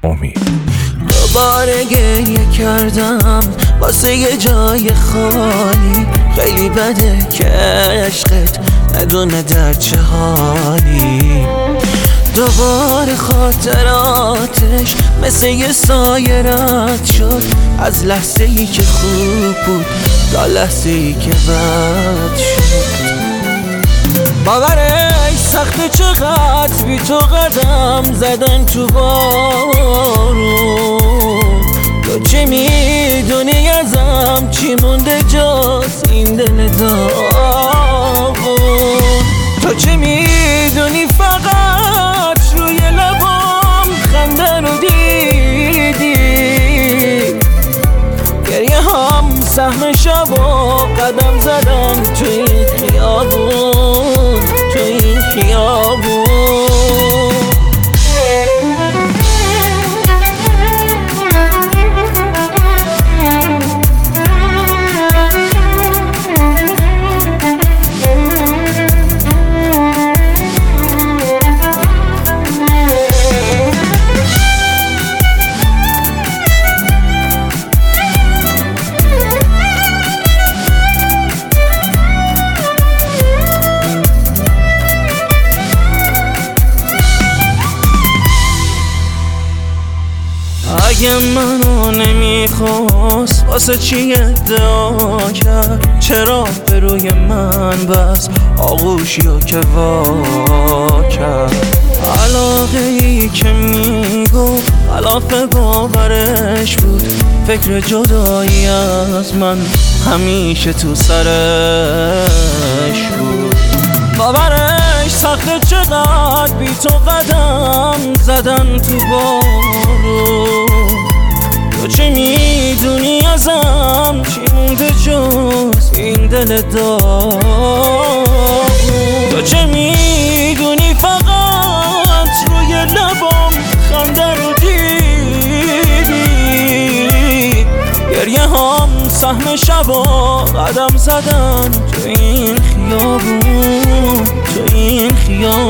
امید. دوباره گریه کردم واسه یه جای خالی، خیلی بده که عشقت ندونه در چه حالی. دوباره خاطراتش مثل یه سایه رد شد، از لحظه ای که خوب بود تا لحظه ای که بد شد. باورش سخته چقدر بی تو قدم زدن تو بارون. تو چه میدونی ازم چی مونده جز این دل داغون؟ تو چه میدونی فقط روی لبام خنده رو دیدی؟ گریه هم سهم شب و قدم زدن تو این خیابون، تو این خیابون. اگه منو نمیخواست واسه چی ادعا کرد؟ چرا به روی من بس آغوشیو که وا کرد؟ علاقه ای که میگفت خلاف باورش بود، فکر جدایی از من همیشه تو سرش بود. باورش سخته چقدر بی تو قدم زدن تو بارون. تو چه میدونی ازم چی مونده جز این دل داغون؟ تو چه میدونی فقط روی لبام خنده رو دیدی؟ گریه هم سهم شب و قدم زدن تو این خیابون، تو این خیابون.